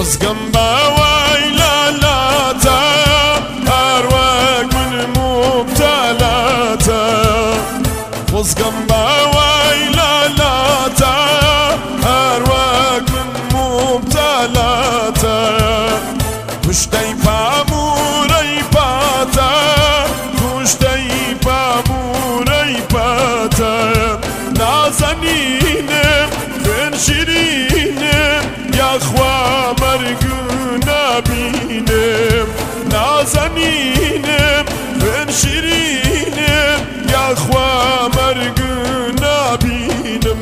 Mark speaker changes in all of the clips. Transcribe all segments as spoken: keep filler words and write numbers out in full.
Speaker 1: وزقم بويلالاتا هروك من مبتلاتا وزقم بويلالاتا هروك من مبتلاتا كشتي باموري باتا كشتي باموري باتا نازنينم بن شيرينم يا اخوة مرقنا بينم نازنينم بن شيرينم يا اخوة مرقنا بينم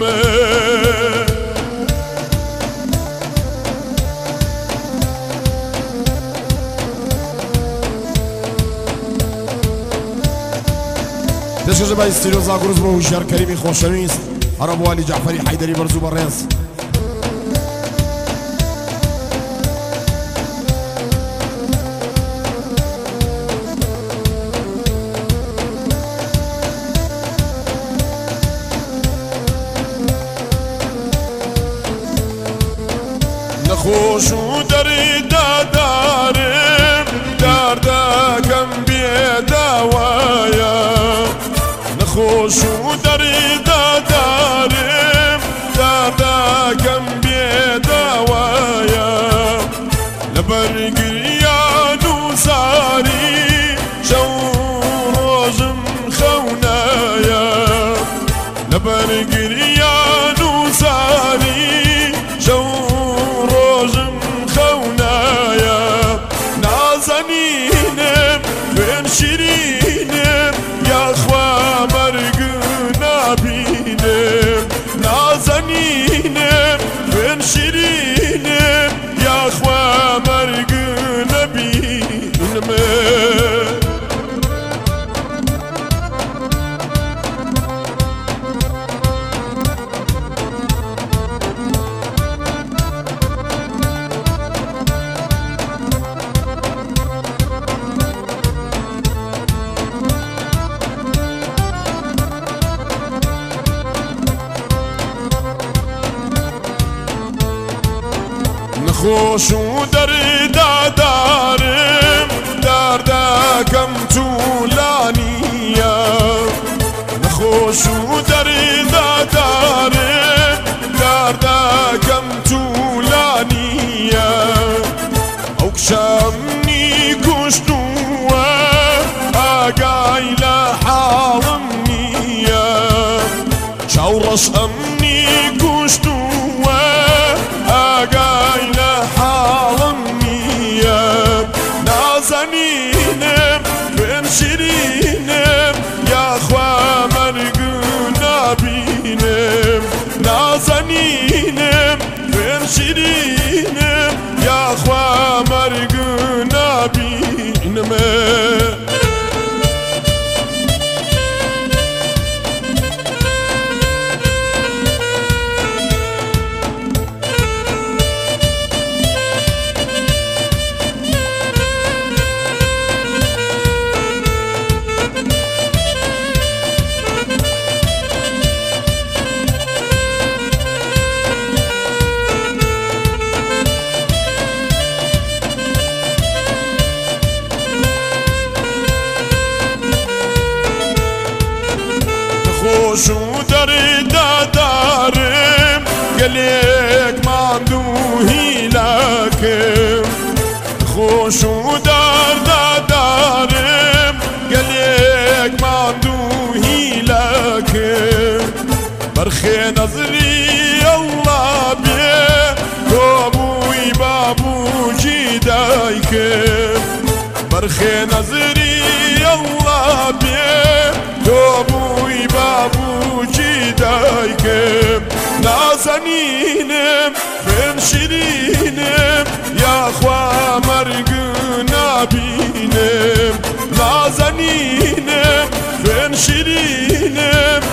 Speaker 1: دشجه با استیلو زاگروز با هوشیار کریمی خوشویست عرب والی جعفری حیدری برزو برنس نخوش و دری دادارم دردکم بیدوایم نخوش و دری دادارم دردکم بیدوایم لبرگریان و ساری شو روزم خونایم لبرگریان و ساری شو روزم خونایم نازنینم بن شیرینم یا اخوة مرقنا بينم نازنينم بن شيرينم يا اخوة مرقنا بينم خوش و درد دارم دردکم طولانیه خوش و درد دارم دردکم طولانیه اوکشمنی کشتوه آگای لحالم نیه شورش امنی کشتوه آگای لحالم نیه نازنینم بن شیرینم یا اخوة مرقنا بینم نازنینم بن شیرینم یا اخوة مرقنا بینم خوش و درد دارم قليك ما عنده هيلاكم خوش و درد دارم قليك ما عنده هيلاكم برخي نظري الله بيه كوبوي بابو جيدايكم برخي نظري الله بيه كوبوي بابو جيدايكم نازنينم بن شيرينم يا اخوة مرقنا بينم نازنينم بن شيرينم